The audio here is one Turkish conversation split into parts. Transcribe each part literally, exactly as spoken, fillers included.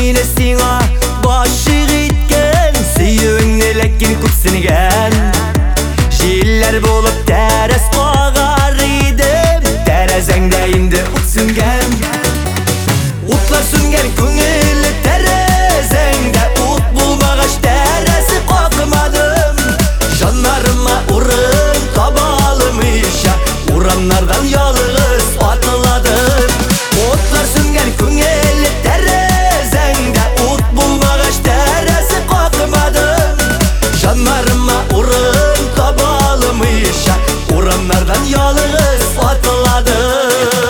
mine sina başık etken, süyüğünne lekin kupsinigen. Jiller bolup teres koğar idim, terezengde indi ut süngen. Utlar süngen köngüllü terezengde, ut bulmagaç teresi kokmadım. Janlarıma urun tabalımışa, uranlardan yalğız atıladım. Utlar süngen köngüllü terezengde, ut bulmagaç teresi kokmadım. Janlarıma urun tabalımışa, uranlardan yalğız atıladım.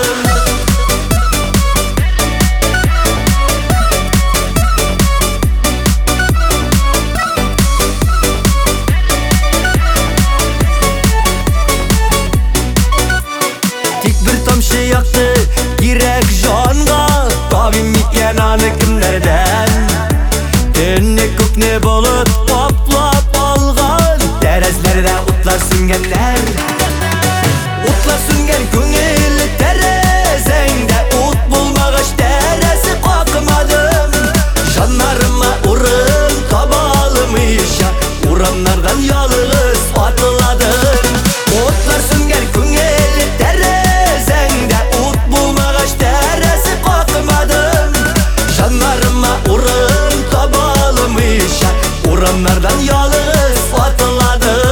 Tamşı yaktı girek janga, tavim mityen anı kimlerden. Tünne kukne bolup toplap algan, terezlerde utlar süngenler. Utlar süngen köngüllü terezengde, ut bulmagaç teresi kokmadım. Janlarıma urun tabalımışa, uranlardan yalğız atıladım. Utlar süngen köngüllü terezengde, ut bulmagaç teresi kokmadım. Janlarıma urun tabalımışa, uranlardan yalğız atıladım.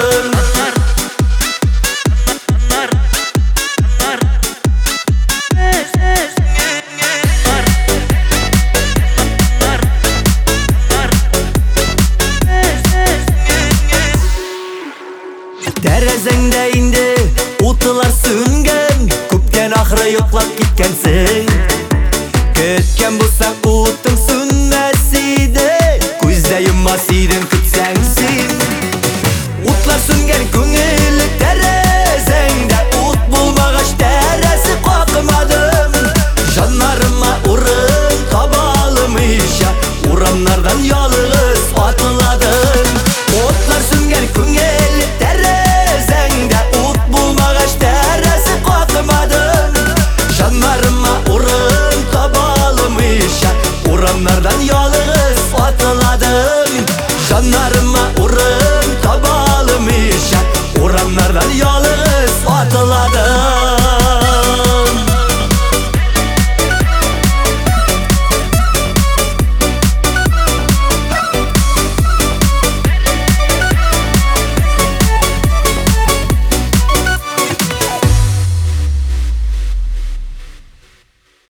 Terezengde indi utlar süngen, kupken ahırı yoklap gitkensin. Kötken bulsak utun sünnesidir, kuzda yummasıydın küp sensin. Utlar süngen köngüllü terezengde, ut bulmagaç teresi kokmadım. Janlarıma urun tabalımışa, uranlardan yalğız atıladım. Utlar süngen köngüllü terezengde, ut bulmagaç teresi kokmadım. Janlarıma urun tabalımışa, uranlardan yalğız atıladım. Janlarıma